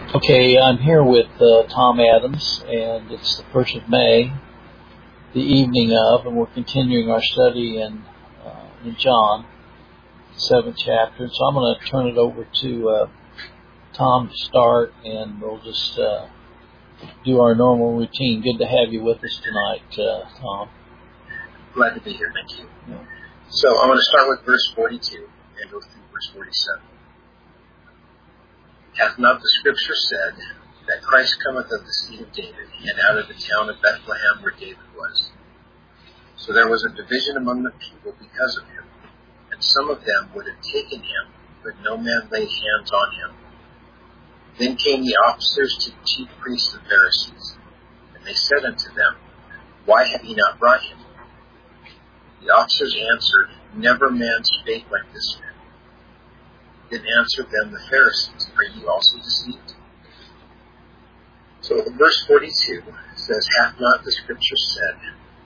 Okay, I'm here with Tom Adams, and it's the 1st of May, the evening of, and we're continuing our study in John, the 7th chapter. So I'm going to turn it over to Tom to start, and we'll just do our normal routine. Good to have you with us tonight, Tom. Glad to be here, thank you. Yeah. So I'm going to start with verse 42 and go through verse 47. Hath not the scripture said that Christ cometh of the seed of David, and out of the town of Bethlehem where David was? So there was a division among the people because of him, and some of them would have taken him, but no man laid hands on him. Then came the officers to the chief priests and Pharisees, and they said unto them, Why have ye not brought him? The officers answered, Never man spake like this man. Then answered them the Pharisees, Are ye also deceived? So verse 42 says, Hath not the scripture said?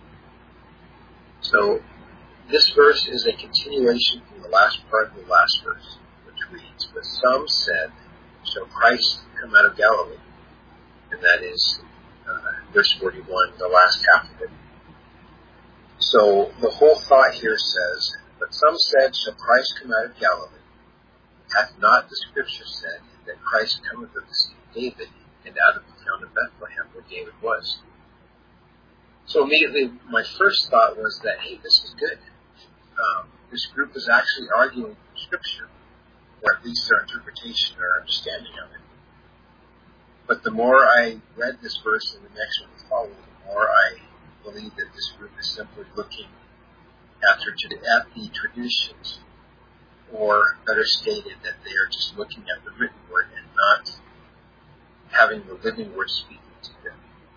So this verse is a continuation from the last part of the last verse, which reads, But some said, Shall Christ come out of Galilee? And that is verse 41, the last half of it. So the whole thought here says, But some said, Shall Christ come out of Galilee? Hath not the scripture said that Christ cometh of the seed of David, and out of the town of Bethlehem where David was? So immediately my first thought was that, hey, this is good. This group is actually arguing from scripture, or at least their interpretation or understanding of it. But the more I read this verse and the next one followed, the more I believe that this group is simply looking at the traditions, or better stated, that they are just looking at the written word and not having the living word speaking to them.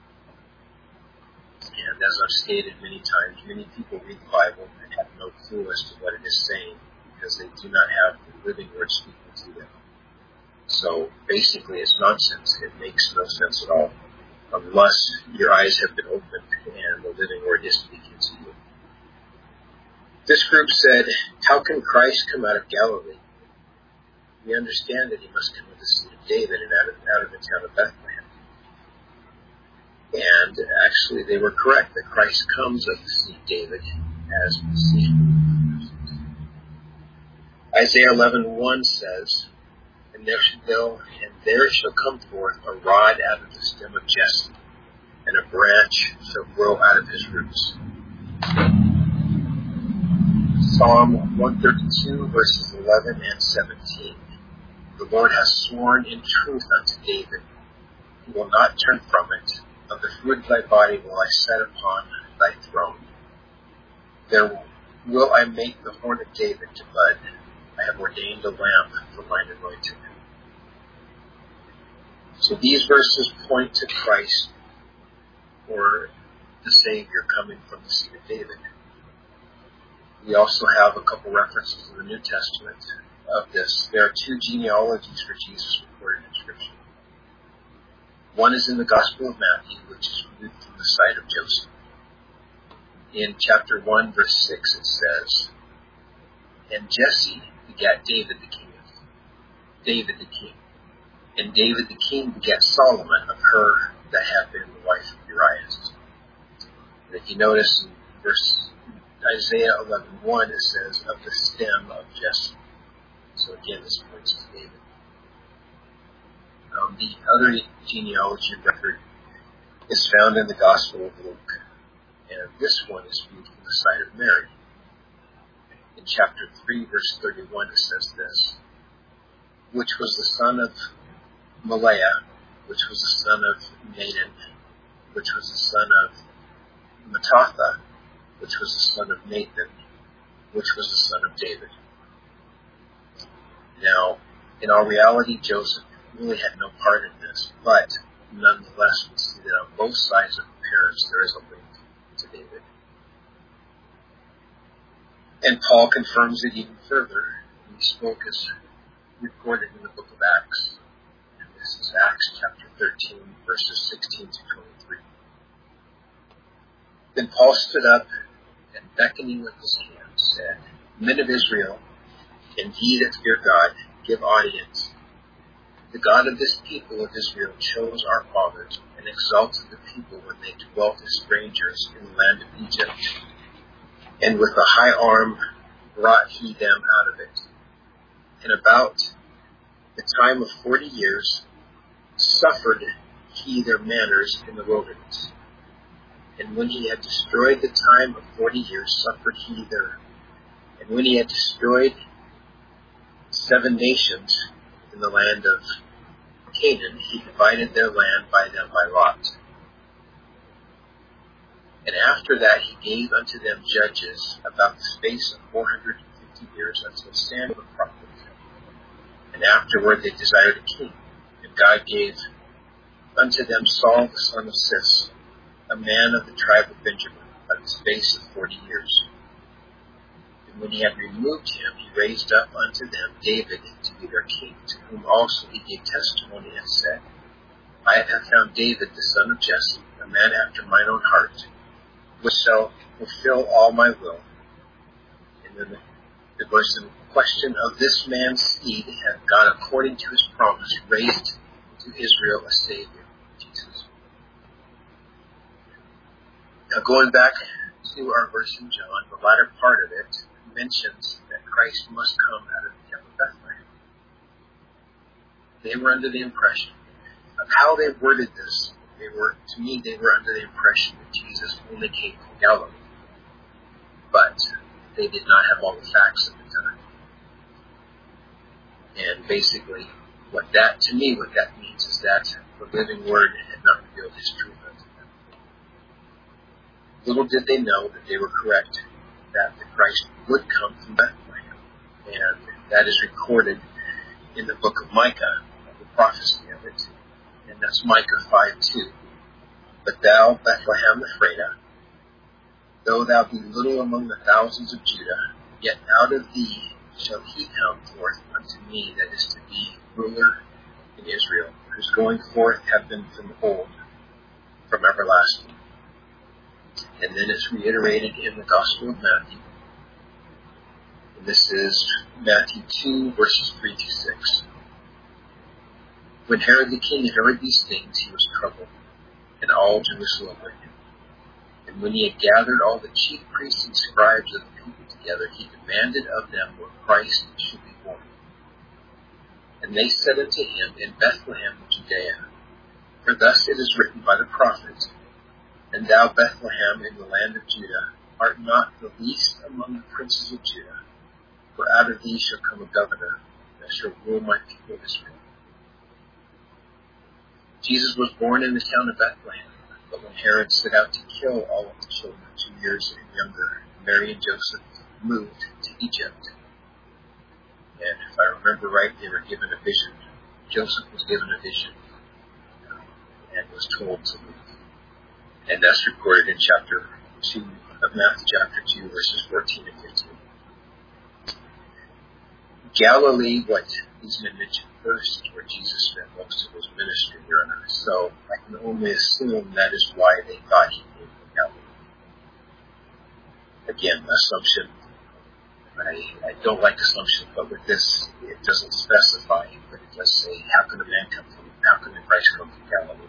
And as I've stated many times, many people read the Bible and have no clue as to what it is saying because they do not have the living word speaking to them. So basically it's nonsense. It makes no sense at all unless your eyes have been opened and the living word is speaking to you. This group said, How can Christ come out of Galilee? We understand that he must come of the seed of David and out of the town of Bethlehem. And actually they were correct that Christ comes of the seed of David as we see. Isaiah 11:1 says, And there shall come forth a rod out of the stem of Jesse, and a branch shall grow out of his roots. Psalm 132, verses 11 and 17. The Lord has sworn in truth unto David. He will not turn from it. Of the fruit of thy body will I set upon thy throne. There will I make the horn of David to bud. I have ordained a lamp for mine anointed. So these verses point to Christ, or the Savior, coming from the seed of David. We also have a couple references in the New Testament of this. There are two genealogies for Jesus recorded in Scripture. One is in the Gospel of Matthew, which is viewed from the side of Joseph. In chapter 1, verse 6, it says, And Jesse begat David the king. And David the king begat Solomon of her that had been the wife of Uriah. And if you notice in Isaiah 11:1, it says, Of the stem of Jesse. So again, this points to David. The other genealogy record is found in the Gospel of Luke, and this one is viewed from the side of Mary. In chapter 3, verse 31, it says this, Which was the son of Maliah, which was the son of Nadab, which was the son of Mattatha, which was the son of Nathan, which was the son of David. Now, in all reality, Joseph really had no part in this, but nonetheless, we see that on both sides of the parents, there is a link to David. And Paul confirms it even further. He spoke as recorded in the book of Acts. And this is Acts chapter 13, verses 16 to 23. Then Paul stood up and beckoning with his hand said, Men of Israel, and ye that fear God, give audience. The God of this people of Israel chose our fathers and exalted the people when they dwelt as strangers in the land of Egypt. And with a high arm brought he them out of it. And about the time of 40 years suffered he their manners in the wilderness. And when he had destroyed the time of 40 years suffered he their. And when he had destroyed 7 nations in the land of Canaan, he divided their land by them by lot. And after that he gave unto them judges about the space of 450 years until Samuel the prophet. And afterward they desired a king. And God gave unto them Saul the son of Cis, a man of the tribe of Benjamin, by the space of 40 years. And when he had removed him, he raised up unto them David to be their king, to whom also he gave testimony and said, I have found David the son of Jesse, a man after mine own heart, which shall fulfill all my will. And then there was the question of this man's seed, hath God, according to his promise, raised to Israel a Savior, Jesus. Now going back to our verse in John, the latter part of it mentions that Christ must come out of the town of Bethlehem. They were under the impression of how they worded this. They were under the impression that Jesus only came from Galilee. But they did not have all the facts at the time. And basically, what that means is that the living Word had not revealed his truth unto them. Little did they know that they were correct, that the Christ would come from Bethlehem. And that is recorded in the book of Micah, the prophecy of it. And that's Micah 5:2. But thou, Bethlehem Ephratah, though thou be little among the thousands of Judah, yet out of thee shall he come forth unto me that is to be ruler in Israel, whose going forth have been from old, from everlasting. And then it's reiterated in the Gospel of Matthew. And this is Matthew 2, verses 3 to 6. When Herod the king had heard these things, he was troubled, and all Jerusalem with him. And when he had gathered all the chief priests and scribes of the people together, he demanded of them where Christ should be born. And they said unto him, In Bethlehem of Judea. For thus it is written by the prophet, And thou, Bethlehem, in the land of Judah, art not the least among the princes of Judah, for out of thee shall come a governor that shall rule my people Israel. Jesus was born in the town of Bethlehem, but when Herod set out to kill all of the children 2 years and younger, Mary and Joseph moved to Egypt. And if I remember right, they were given a vision. Joseph was given a vision and was told to move. And that's recorded in chapter 2 of Matthew, chapter 2, verses 14 and 15. Galilee, what these men mentioned first, where Jesus spent most of his ministry here on earth. So I can only assume that is why they thought he came from Galilee. Again, assumption. I don't like assumptions, but with this, it doesn't specify, but it does say, how can the Christ come from Galilee?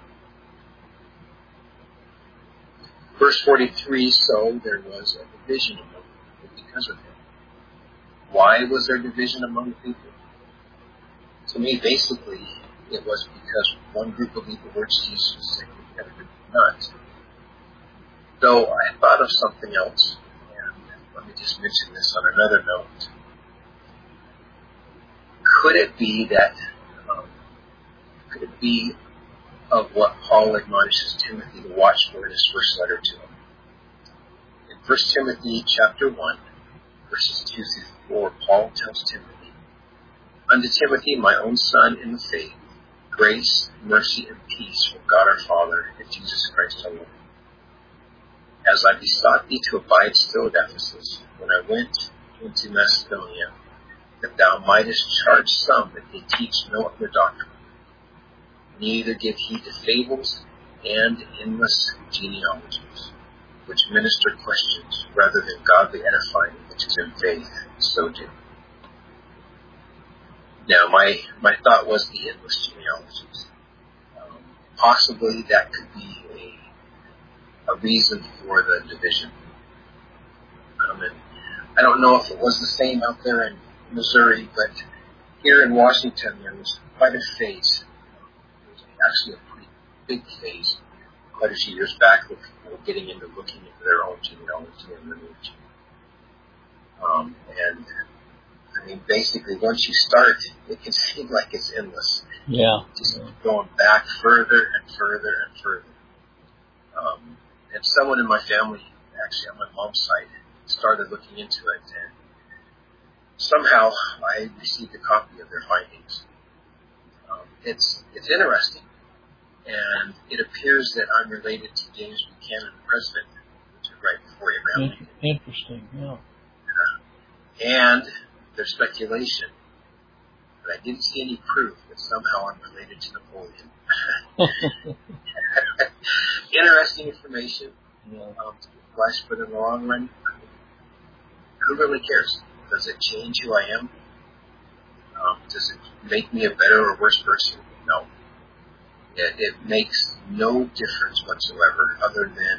Verse 43, so there was a division among the people because of him. Why was there division among the people? To me, basically, it was because one group believed the words Jesus and the other group did not. Though I thought of something else, and let me just mention this on another note. Could it be of what Paul admonishes Timothy to watch for in his first letter to him? In 1 Timothy chapter 1, verses 2 through 4, Paul tells Timothy, Unto Timothy, my own son in the faith, grace, mercy, and peace from God our Father and Jesus Christ our Lord. As I besought thee to abide still at Ephesus, when I went into Macedonia, that thou mightest charge some that they teach no other doctrine, neither give heed to fables and endless genealogies, which minister questions rather than godly edifying which is in faith, so do. Now, my thought was the endless genealogies. Possibly that could be a reason for the division. And I don't know if it was the same out there in Missouri, but here in Washington there was quite a phase. It was actually a pretty big phase quite a few years back with people getting into looking into their own genealogy and lineage. And I mean, basically, once you start, it can seem like it's endless. Yeah. Just going back further and further and further. And someone in my family, actually on my mom's side, started looking into it, and somehow I received a copy of their findings. It's interesting, and it appears that I'm related to James Buchanan, the president, which is right before Abraham Lincoln. Interesting, yeah. And there's speculation, but I didn't see any proof that somehow I'm related to Napoleon. Interesting information. Yeah. Flash, but in the long run, who really cares? Does it change who I am? Does it make me a better or worse person? No. It makes no difference whatsoever, other than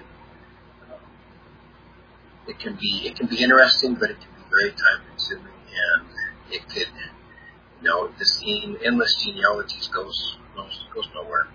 it can be interesting, but it can be very time consuming, and it could, this endless genealogies goes nowhere.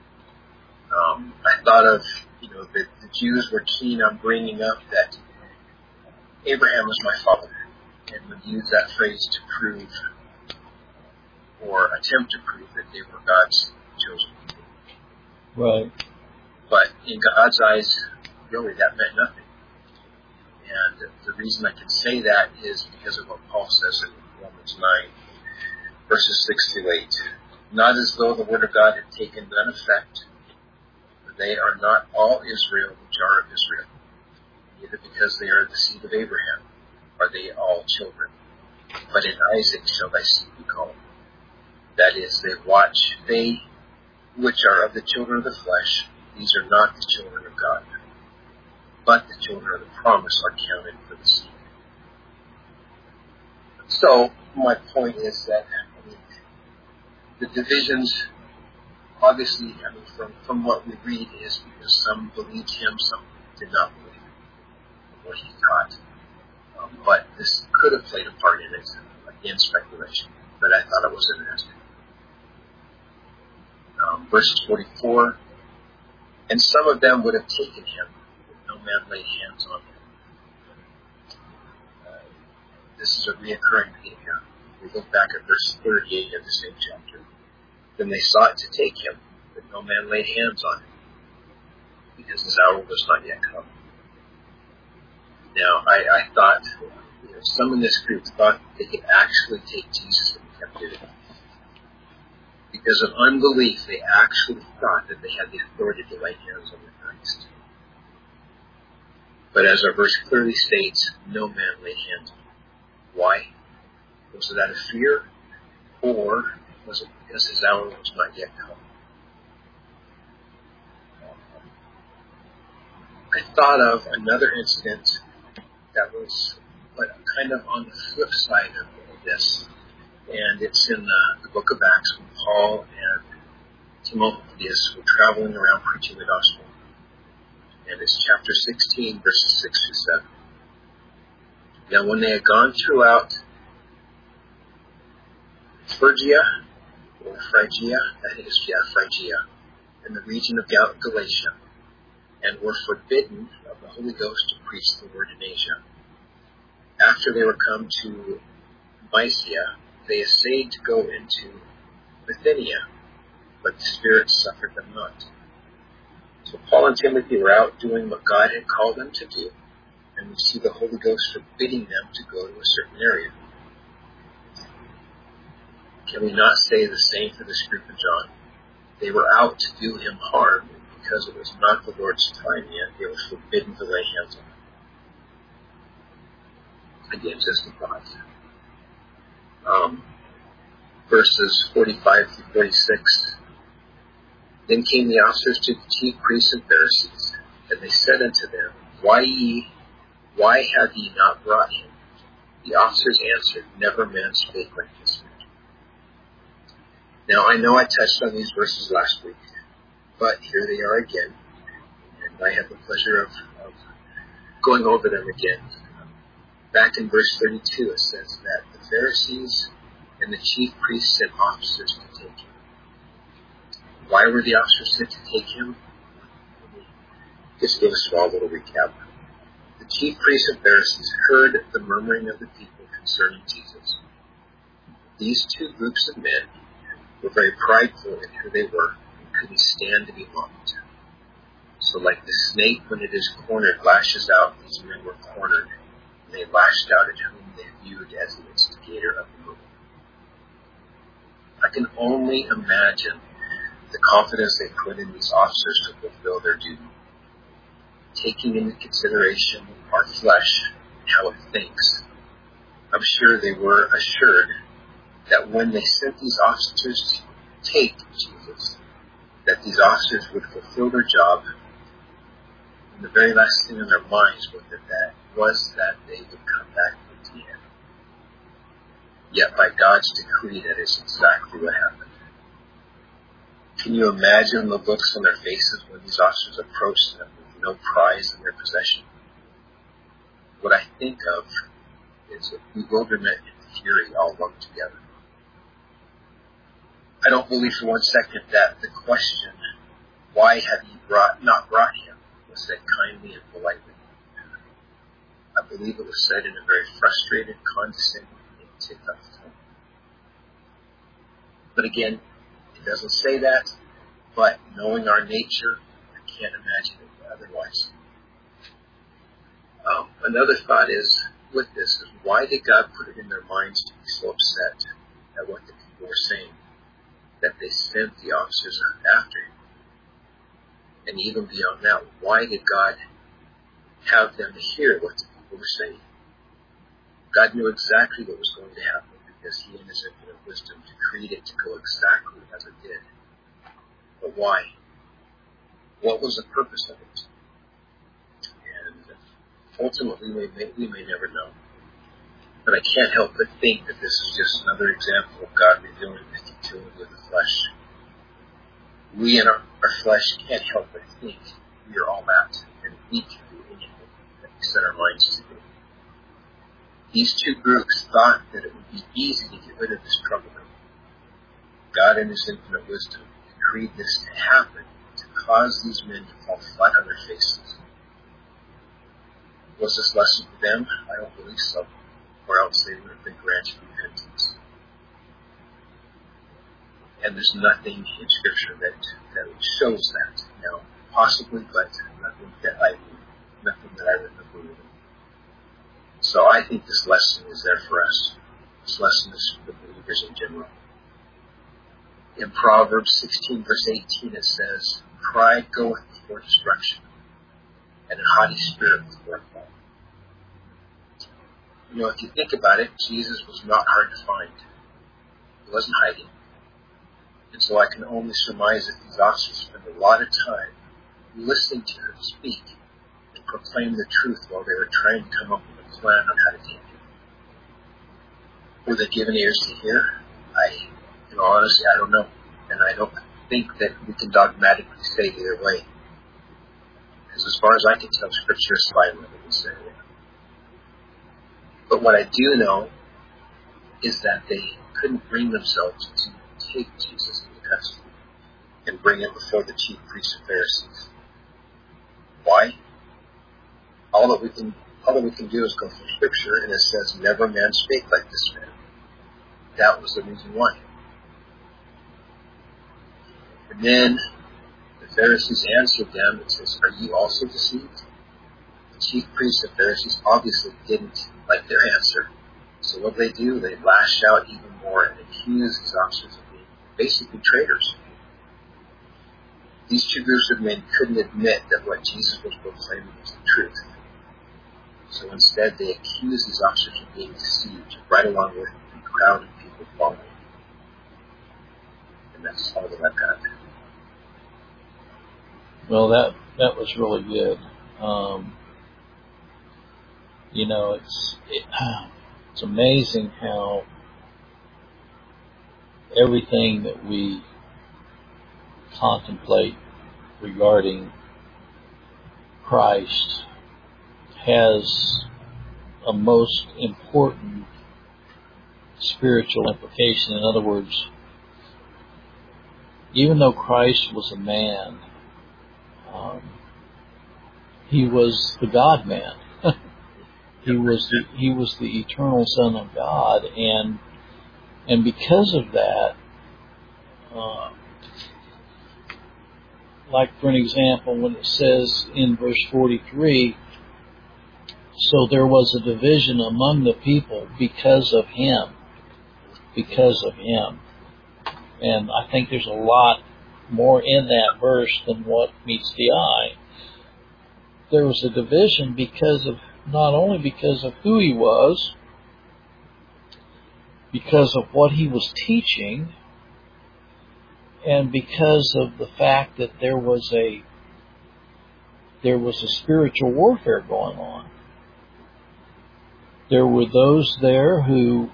I thought of, the Jews were keen on bringing up that Abraham was my father, and would use that phrase to prove, or attempt to prove, that they were God's chosen people. Right. But in God's eyes, really, that meant nothing. And the reason I can say that is because of what Paul says in Romans 9, verses 6 through 8. Not as though the word of God had taken none effect, for they are not all Israel which are of Israel, neither because they are the seed of Abraham are they all children. But in Isaac shall thy seed be called. That is, they which are of the children of the flesh, these are not the children of God, but the children of the promise are counted for the seed. So, my point is that, the divisions, obviously, from what we read, is because some believed him, some did not believe what he taught. But this could have played a part in it, again, speculation, but I thought it was interesting. Verses 44, and some of them would have taken him, but no man laid hands on him. This is a reoccurring theme here. We look back at verse 38 of the same chapter. Then they sought to take him, but no man laid hands on him, because his hour was not yet come. Now, I thought, some in this group thought they could actually take Jesus into captivity. Because of unbelief, they actually thought that they had the authority to lay hands on the Christ. But as our verse clearly states, no man laid hands on him. Why? Was it out of fear, or was it because his hour was not yet come? I thought of another incident that was kind of on the flip side of this, and it's in the book of Acts when Paul and Timotheus were traveling around preaching the gospel. And it's chapter 16, verses 6 through 7. Now, when they had gone throughout Phrygia, I think it's Phrygia, in the region of Galatia, and were forbidden of the Holy Ghost to preach the word in Asia. After they were come to Mysia, they essayed to go into Bithynia, but the Spirit suffered them not. So Paul and Timothy were out doing what God had called them to do, and we see the Holy Ghost forbidding them to go to a certain area. Can we not say the same for this group in John? They were out to do him harm, and because it was not the Lord's time yet, they were forbidden to lay hands on him. Again, just a thought. Verses 45 through 46. Then came the officers to the chief priests and Pharisees, and they said unto them, Why have ye not brought him? The officers answered, Never man spake like this man. Now, I know I touched on these verses last week, but here they are again, and I have the pleasure of going over them again. Back in verse 32, it says that the Pharisees and the chief priests sent officers to take him. Why were the officers sent to take him? Let me just give a small little recap. The chief priests and Pharisees heard the murmuring of the people concerning Jesus. These two groups of men were very prideful in who they were and couldn't stand to be mocked. So like the snake when it is cornered lashes out, these men were cornered, and they lashed out at whom they viewed as the instigator of the movement. I can only imagine the confidence they put in these officers to fulfill their duty, taking into consideration our flesh and how it thinks. I'm sure they were assured that when they sent these officers to take Jesus, that these officers would fulfill their job, and the very last thing in their minds was that they would come back empty handed. Yet by God's decree, that is exactly what happened. Can you imagine the looks on their faces when these officers approached them with no prize in their possession? What I think of is a bewilderment and fury all lumped together. I don't believe for one second that the question, why have you not brought him, was said kindly and politely. I believe it was said in a very frustrated, condescending, and ticked-off tone. But again, it doesn't say that, but knowing our nature, I can't imagine it otherwise. Another thought is, with this, is why did God put it in their minds to be so upset at what the people were saying, that they sent the officers after him? And even beyond that, why did God have them hear what the people were saying? God knew exactly what was going to happen, because he in his infinite wisdom decreed it to go exactly as it did. But why? What was the purpose of it? And ultimately, we may never know. But I can't help but think that this is just another example of God revealing the futility of the flesh. We in our flesh can't help but think we are all that, and we can do anything that we set our minds to do. These two groups thought that it would be easy to get rid of this trouble. God in his infinite wisdom decreed this to happen, to cause these men to fall flat on their faces. Was this lesson for them? I don't believe so, or else they would have been granted repentance. And there's nothing in Scripture that shows that. Now, possibly, but nothing that I remember. So I think this lesson is there for us. This lesson is for believers in general. In Proverbs 16, verse 18, it says, "Pride goeth before destruction, and a haughty spirit before a fall." You know, if you think about it, Jesus was not hard to find. He wasn't hiding. And so I can only surmise that these officers spent a lot of time listening to him speak and proclaim the truth while they were trying to come up with a plan on how to take him. Were they given ears to hear? Honestly, I don't know. And I don't think that we can dogmatically say either way. Because as far as I can tell, Scripture is silent in this area. But what I do know is that they couldn't bring themselves to take Jesus into custody and bring him before the chief priests and Pharisees. Why? All that we can do is go through Scripture, and it says, "Never man spake like this man." That was the reason why. And then the Pharisees answered them and says, "Are you also deceived?" The chief priests and Pharisees obviously didn't like their answer. So what do? They lash out even more and accuse these officers of being basically traitors. These two groups of men couldn't admit that what Jesus was proclaiming was the truth. So instead they accused these officers of being deceived, right along with the crowd of people following. And that's all that I've got. Well, that was really good. It's amazing how everything that we contemplate regarding Christ has a most important spiritual implication. In other words, even though Christ was a man, he was the God-man. He was the eternal Son of God, and because of that, like for an example, when it says in verse 43, so there was a division among the people because of him. Because of him. And I think there's a lot more in that verse than what meets the eye. There was a division not only because of who he was, because of what he was teaching, and because of the fact that there was a spiritual warfare going on. There were those there who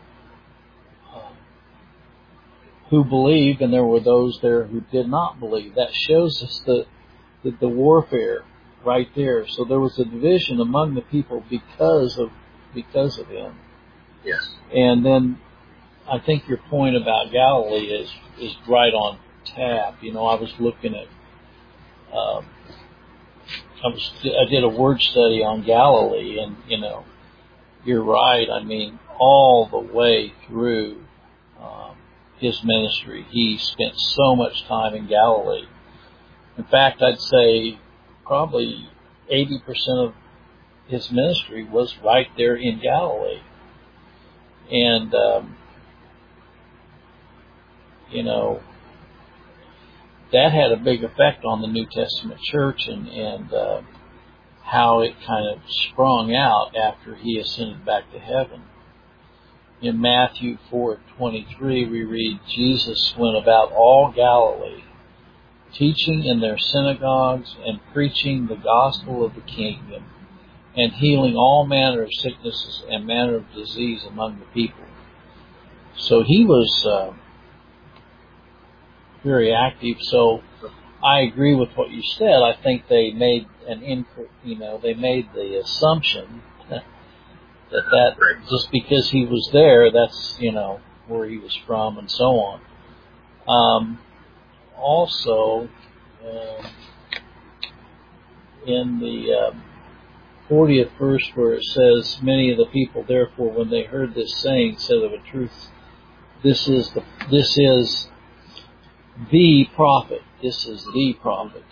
believed, and there were those there who did not believe. That shows us the warfare right there. So there was a division among the people because of him. Yes. And then I think your point about Galilee is right on tap. I was looking at I did a word study on Galilee, and you're right. I mean, all the way through his ministry, he spent so much time in Galilee. In fact, I'd say probably 80% of his ministry was right there in Galilee. And, that had a big effect on the New Testament church and how it kind of sprung out after he ascended back to heaven. In Matthew 4:23, we read, Jesus went about all Galilee, teaching in their synagogues and preaching the gospel of the kingdom, and healing all manner of sicknesses and manner of disease among the people. So he was very active. So I agree with what you said. I think they made they made the assumption that just because he was there, that's where he was from, and so on. Also, in the 40th verse, where it says, "Many of the people, therefore, when they heard this saying, said of a truth, this is the prophet. This is the prophet."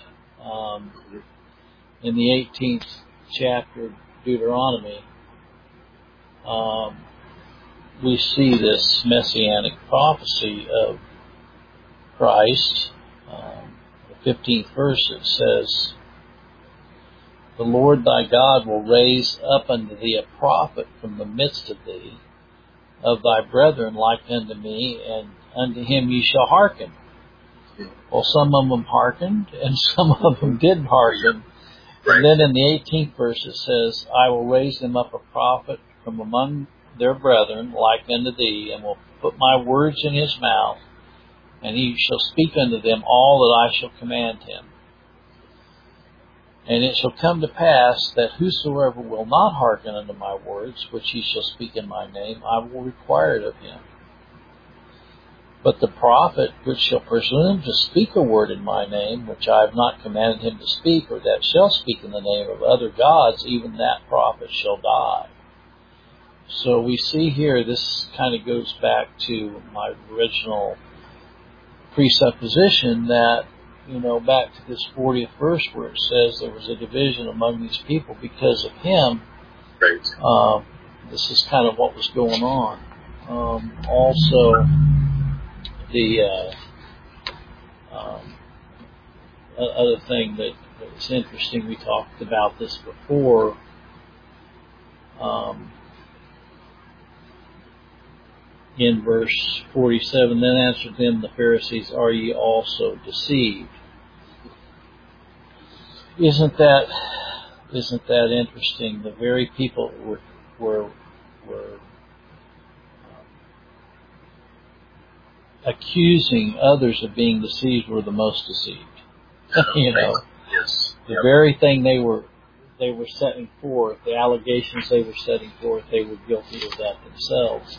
In the 18th chapter of Deuteronomy, we see this messianic prophecy of Christ. The 15th verse, it says, "The Lord thy God will raise up unto thee a prophet from the midst of thee, of thy brethren like unto me, and unto him ye shall hearken." Well, some of them hearkened, and some of them didn't hearken. Right. And then in the 18th verse it says, "I will raise them up a prophet from among their brethren like unto thee, and will put my words in his mouth, and he shall speak unto them all that I shall command him. And it shall come to pass that whosoever will not hearken unto my words, which he shall speak in my name, I will require it of him. But the prophet which shall presume to speak a word in my name, which I have not commanded him to speak, or that shall speak in the name of other gods, even that prophet shall die." So we see here, this kind of goes back to my original presupposition that, back to this 40th verse where it says there was a division among these people because of him. Right. This is kind of what was going on. Also, the other thing that's interesting, we talked about this before, in verse 47, "Then answered them the Pharisees, Are ye also deceived?" Isn't that interesting? The very people were accusing others of being deceived were the most deceived. You know, Yes. the very thing they were setting forth, the allegations they were setting forth, they were guilty of that themselves.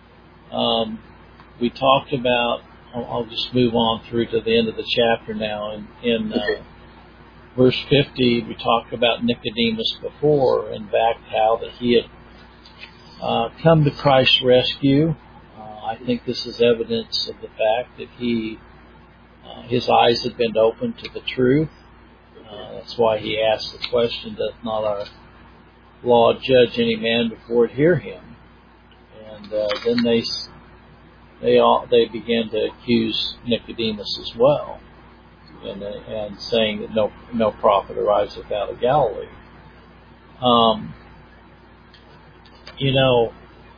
We talked about, I'll just move on through to the end of the chapter now. In verse 50, we talked about Nicodemus before and back how that he had come to Christ's rescue. I think this is evidence of the fact that his eyes had been opened to the truth. That's why he asked the question, doth not our law judge any man before it hear him? And then they began to accuse Nicodemus as well, and saying that no prophet ariseth out of Galilee. You know,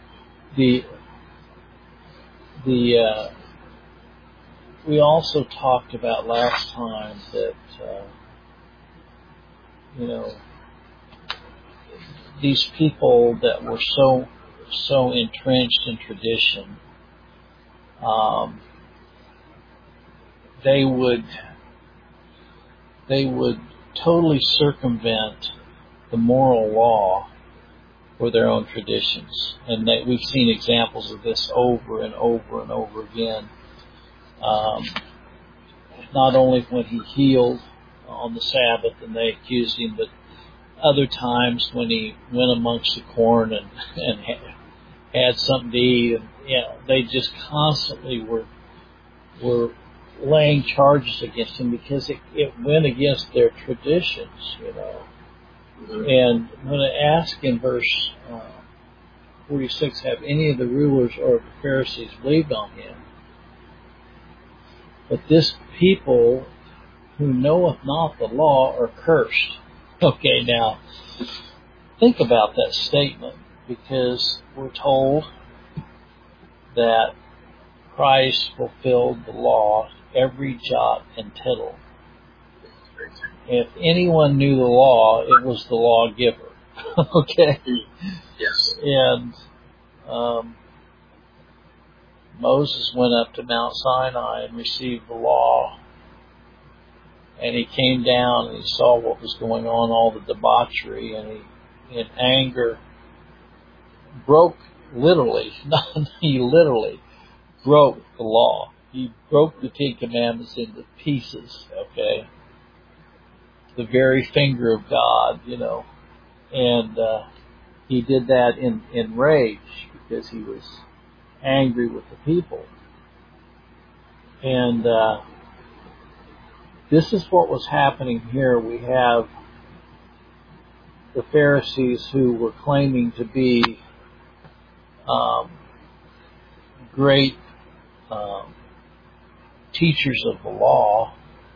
we also talked about last time that you know, these people that were so entrenched in tradition, they would totally circumvent the moral law for their own traditions, and we've seen examples of this over and over and over again. Not only when he healed on the Sabbath and they accused him, but other times when he went amongst the corn and had something to eat, and they just constantly were laying charges against him because it went against their traditions, And when I ask in verse 46, have any of the rulers or the Pharisees believed on him? But this people who knoweth not the law are cursed. Okay, now, think about that statement, because we're told that Christ fulfilled the law, every jot and tittle. If anyone knew the law, it was the lawgiver. Okay? Yes. And Moses went up to Mount Sinai and received the law. And he came down and he saw what was going on, all the debauchery, and he, in anger, he literally broke the law. He broke the 10 Commandments into pieces, okay? The very finger of God, And he did that in rage because he was angry with the people. And this is what was happening here. We have the Pharisees who were claiming to be great teachers of the law,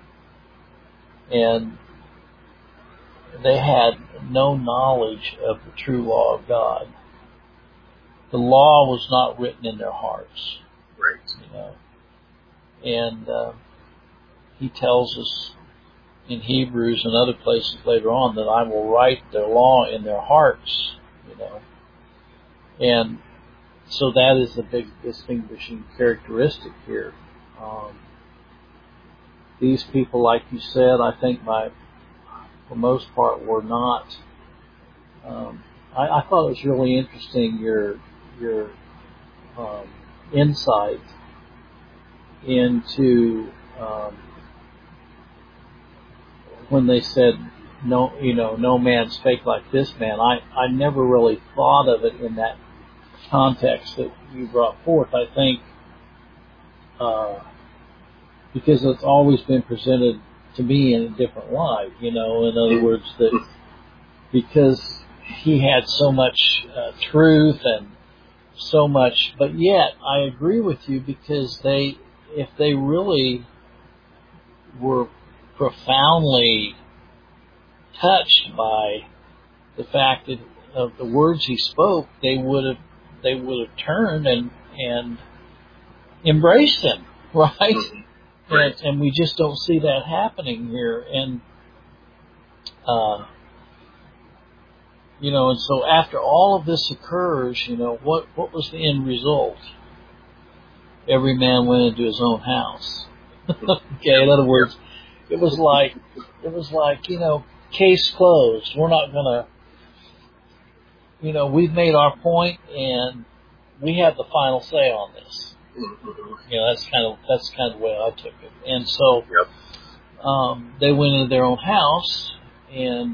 and they had no knowledge of the true law of God. The law was not written in their hearts. Right. And he tells us in Hebrews and other places later on that I will write their law in their hearts, And so that is the big distinguishing characteristic here. These people, like you said, I think for the most part were not. I thought it was really interesting your insight into when they said no man spake like this man. I never really thought of it in that context that you brought forth. I think because it's always been presented to me in a different light. In other words, that because he had so much truth and so much, but yet I agree with you, because if they really were profoundly touched by the fact of the words he spoke, they would have turned and embraced him, right? Right. And we just don't see that happening here. And and so after all of this occurs, what was the end result? every man went into his own house. Okay, in other words, it was like, case closed. We're not gonna, we've made our point and we have the final say on this. That's kind of the way I took it. And so, they went into their own house and,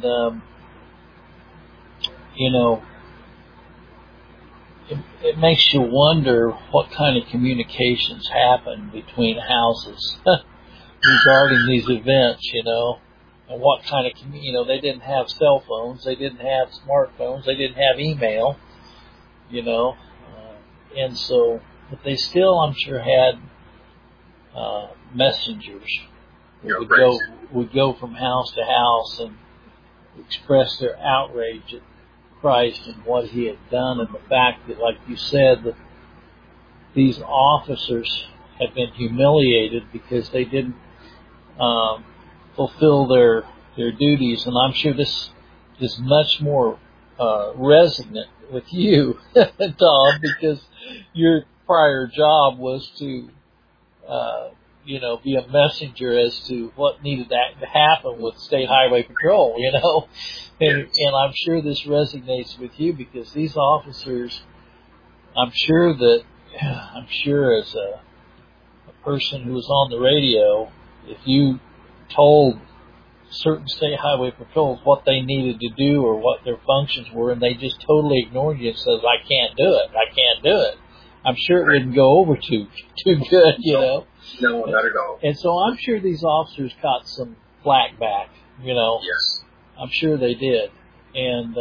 it makes you wonder what kind of communications happen between houses regarding these events, and what kind of, they didn't have cell phones, they didn't have smartphones, they didn't have email, and so, but they still, I'm sure, had messengers that would go from house to house and express their outrage at Christ and what he had done, and the fact that, like you said, that these officers had been humiliated because they didn't fulfill their duties. And I'm sure this is much more resonant with you, Tom, because your prior job was to be a messenger as to what needed to happen with State Highway Patrol, And I'm sure this resonates with you because these officers, I'm sure as a person who was on the radio, if you told certain State Highway Patrols what they needed to do or what their functions were, and they just totally ignored you and says, I can't do it. I'm sure it wouldn't go over too good, No, not at all. And so I'm sure these officers got some flack back, Yes. I'm sure they did. And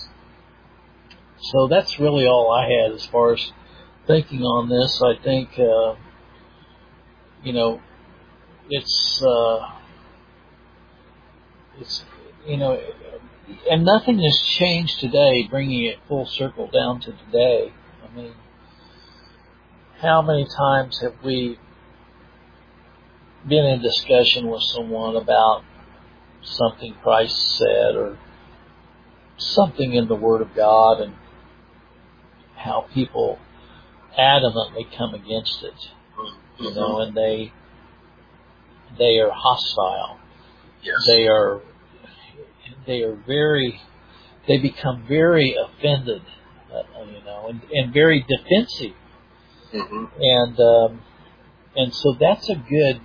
so that's really all I had as far as thinking on this. I think, it's and nothing has changed today, bringing it full circle down to today. I mean, how many times have we been in discussion with someone about something Christ said or something in the Word of God, and how people adamantly come against it, and they are hostile. Yes. They become very offended, and very defensive. And so that's a good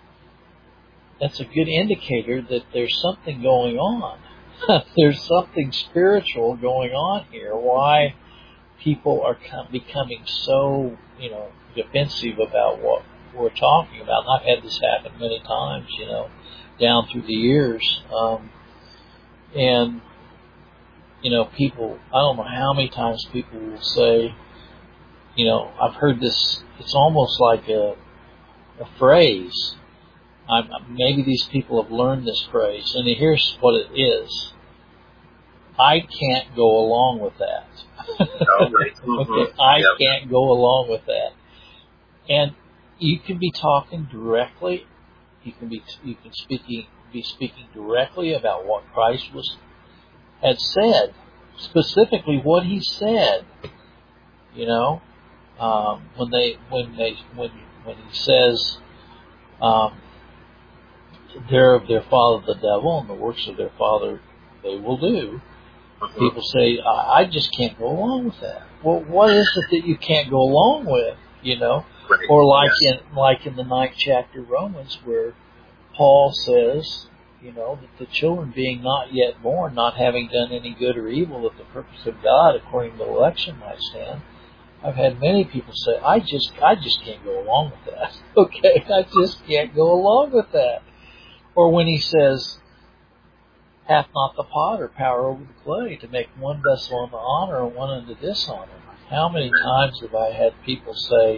indicator that there's something going on. There's something spiritual going on here. Why people are becoming so, defensive about what we're talking about. And I've had this happen many times, down through the years. And, people, I don't know how many times people will say, I've heard this, it's almost like a phrase. Maybe these people have learned this phrase, and here's what it is. I can't go along with that. Okay, I can't go along with that. And you can be talking directly. You can be speaking directly about what Christ had said, specifically what He said. When He says, they're of their father the devil, and the works of their father they will do. People say, I just can't go along with that. Well, what is it that you can't go along with? Right. Or like in the 9th chapter of Romans, where Paul says, that the children being not yet born, not having done any good or evil, that the purpose of God according to election might stand. I've had many people say, I just can't go along with that. Okay, I just can't go along with that. Or when he says, hath not the potter power over the clay to make one vessel unto honor and one unto dishonor? How many times have I had people say,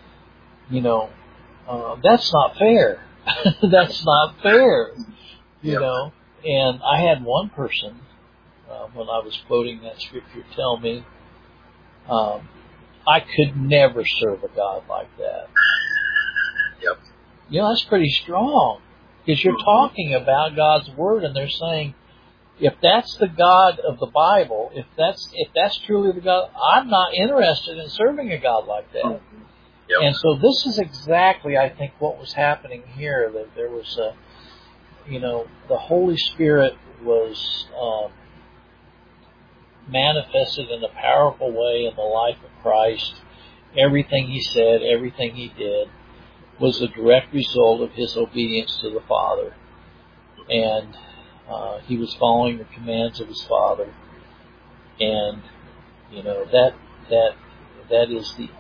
that's not fair. That's not fair. And I had one person, when I was quoting that scripture, tell me, I could never serve a God like that. Yep. That's pretty strong. Because you're talking about God's Word, and they're saying, if that's the God of the Bible, if that's truly the God, I'm not interested in serving a God like that. Yep. And so this is exactly, I think, what was happening here. That there was the Holy Spirit was manifested in a powerful way in the life of Christ. Everything he said, everything he did was a direct result of his obedience to the Father. And he was following the commands of his Father. And, that is the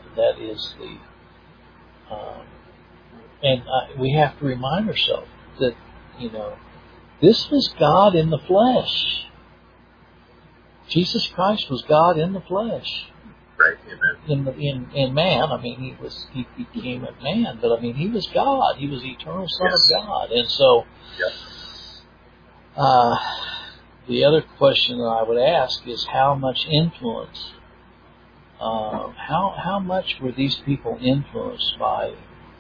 we have to remind ourselves that, this was God in the flesh. Jesus Christ was God in the flesh. Right, amen. In man, he became a man, but he was God. He was the eternal Son of God. And so, the other question that I would ask is how much influence, how much were these people influenced by,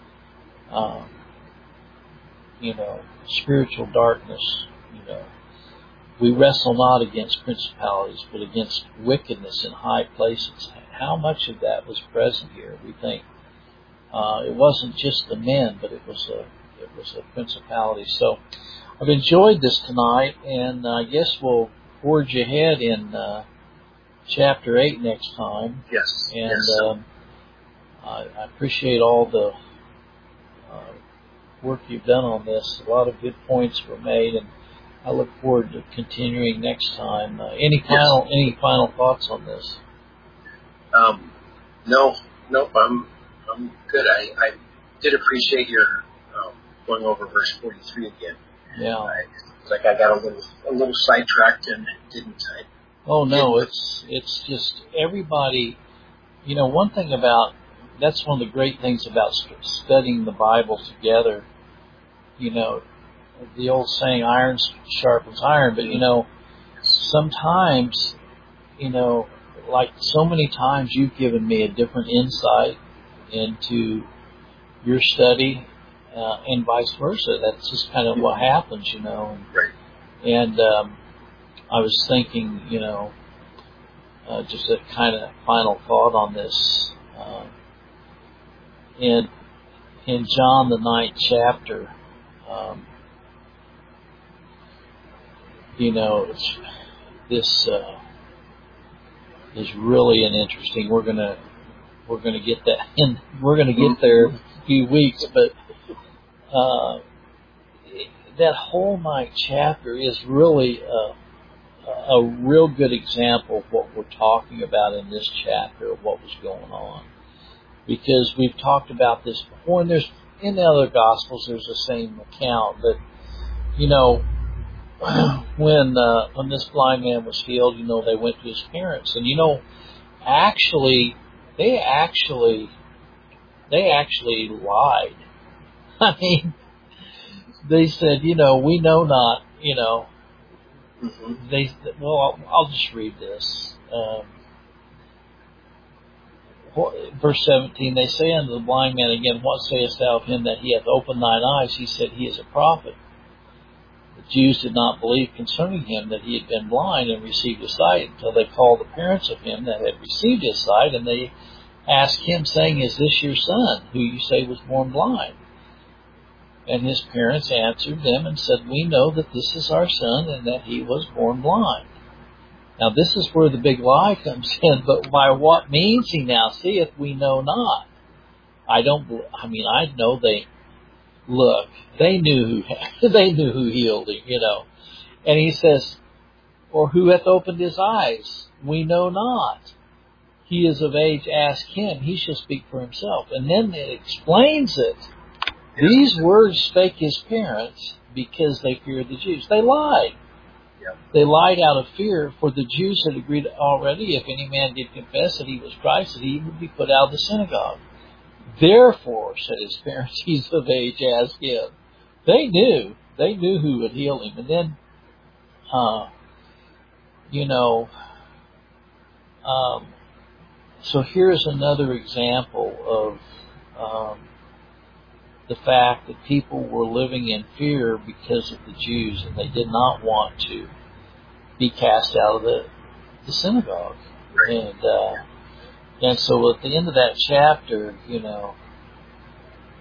spiritual darkness? We wrestle not against principalities, but against wickedness in high places. How much of that was present here? We think it wasn't just the men, but it was a principality. So I've enjoyed this tonight, and I guess we'll forge ahead in chapter 8 next time. Yes. And I appreciate all the work you've done on this. A lot of good points were made, and I look forward to continuing next time. Any final thoughts on this? No, I'm good. I did appreciate your going over verse 43 again. Yeah. It's like I got a little sidetracked and didn't. Oh no, it's just everybody. One thing that's one of the great things about studying the Bible together. The old saying, iron sharpens iron, but sometimes, like so many times you've given me a different insight into your study, and vice versa. That's just kind of what happens, Right. And I was thinking, just a kind of final thought on this. In John the 9th chapter, this is really an interesting. We're gonna get that, and we're gonna get there in a few weeks. But that whole 9th chapter is really a real good example of what we're talking about in this chapter of what was going on, because we've talked about this before, and there's in the other Gospels there's the same account. But when this blind man was healed, they went to his parents, and they actually lied. They said, we know not, Mm-hmm. I'll just read this. Verse 17, they say unto the blind man again, what sayest thou of him that he hath opened thine eyes? He said, he is a prophet. The Jews did not believe concerning him that he had been blind and received his sight, until they called the parents of him that had received his sight, and they asked him, saying, is this your son, who you say was born blind? And his parents answered them and said, we know that this is our son, and that he was born blind. Now this is where the big lie comes in. But by what means he now seeth, we know not. I know they knew who healed him, And he says, or who hath opened his eyes? We know not. He is of age, ask him, he shall speak for himself. And then it explains it. These words spake his parents because they feared the Jews. They lied. Yep. They lied out of fear, for the Jews had agreed already, if any man did confess that he was Christ, that he would be put out of the synagogue. Therefore, said his parents, he's of age, ask him. They knew who would heal him. And then, so here's another example of the fact that people were living in fear because of the Jews, and they did not want to be cast out of the synagogue. Right. And so at the end of that chapter,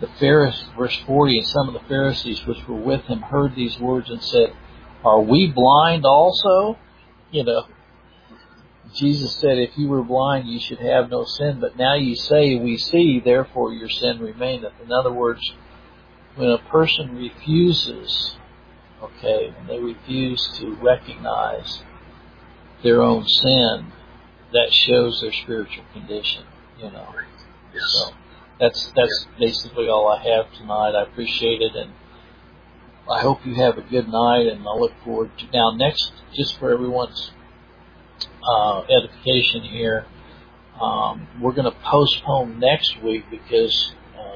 the Pharisees, verse 40, and some of the Pharisees which were with him heard these words and said, "Are we blind also?" You know, Jesus said, "If you were blind, you should have no sin, but now you say, we see, therefore your sin remaineth." In other words, when a person refuses, when they refuse to recognize their own sin, that shows their spiritual condition, Yes. So that's basically all I have tonight. I appreciate it, and I hope you have a good night, and I look forward to, now next, just for everyone's edification here, we're going to postpone next week because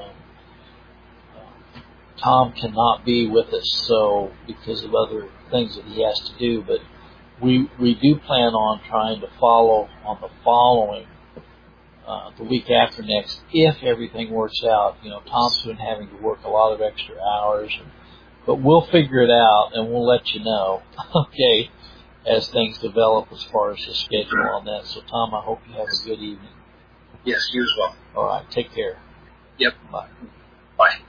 Tom cannot be with us, so because of other things that he has to do, but we do plan on trying to follow on the following, the week after next, if everything works out. Tom's been having to work a lot of extra hours, but we'll figure it out and we'll let you know, okay, as things develop as far as the schedule on that. So Tom, I hope you have a good evening. Yes, you as well. All right, take care. Yep. Bye. Bye.